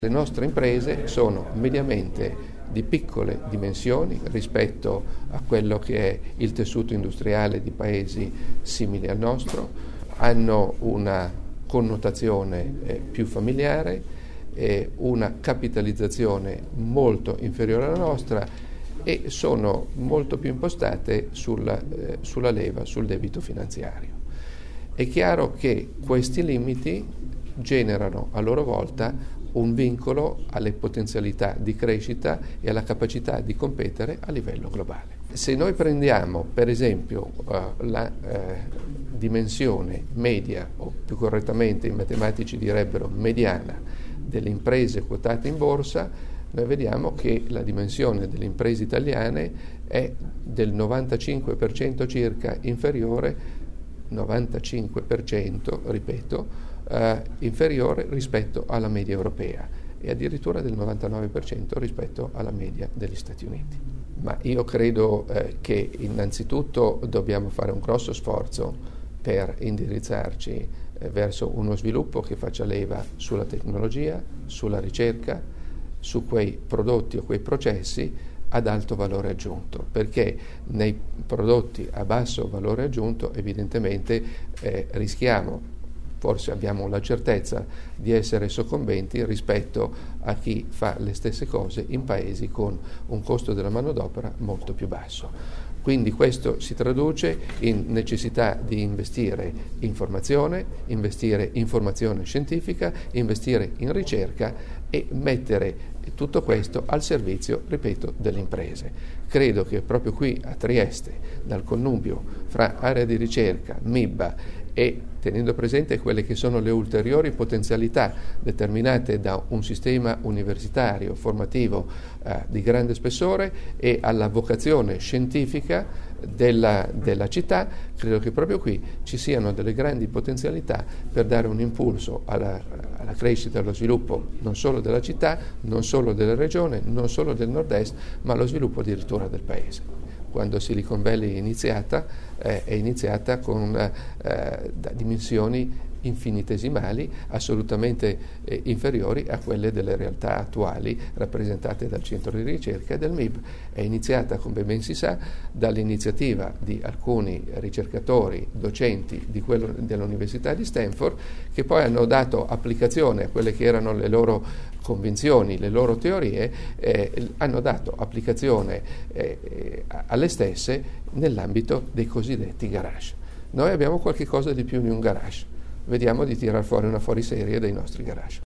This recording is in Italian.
Le nostre imprese sono mediamente di piccole dimensioni rispetto a quello che è il tessuto industriale di paesi simili al nostro, hanno una connotazione più familiare, una capitalizzazione molto inferiore alla nostra e sono molto più impostate sulla leva, sul debito finanziario. È chiaro che questi limiti generano a loro volta un vincolo alle potenzialità di crescita e alla capacità di competere a livello globale. Se noi prendiamo per esempio la dimensione media, o più correttamente i matematici direbbero mediana, delle imprese quotate in borsa, noi vediamo che la dimensione delle imprese italiane è del 95% circa inferiore, 95%, ripeto, inferiore rispetto alla media europea e addirittura del 99% rispetto alla media degli Stati Uniti. Ma io credo che innanzitutto dobbiamo fare un grosso sforzo per indirizzarci verso uno sviluppo che faccia leva sulla tecnologia, sulla ricerca, su quei prodotti o quei processi ad alto valore aggiunto, perché nei prodotti a basso valore aggiunto evidentemente rischiamo, forse abbiamo la certezza di essere soccombenti rispetto a chi fa le stesse cose in paesi con un costo della manodopera molto più basso. Quindi questo si traduce in necessità di investire in formazione, investire in formazione scientifica, investire in ricerca e mettere tutto questo al servizio, ripeto, delle imprese. Credo che proprio qui a Trieste, dal connubio fra area di ricerca, MIBA e tenendo presente quelle che sono le ulteriori potenzialità determinate da un sistema universitario formativo di grande spessore e alla vocazione scientifica della città, credo che proprio qui ci siano delle grandi potenzialità per dare un impulso alla crescita e allo sviluppo non solo della città, non solo della regione, non solo del nord-est, ma allo sviluppo addirittura del paese. Quando Silicon Valley è iniziata con dimensioni infinitesimali, assolutamente inferiori a quelle delle realtà attuali rappresentate dal centro di ricerca e del MIB. È iniziata, come ben si sa, dall'iniziativa di alcuni ricercatori, docenti dell'Università di Stanford, che poi hanno dato applicazione a quelle che erano le loro convinzioni, le loro teorie, hanno dato applicazione alle stesse nell'ambito dei cosiddetti garage. Noi abbiamo qualche cosa di più di un garage. Vediamo di tirar fuori una fuoriserie dei nostri garage.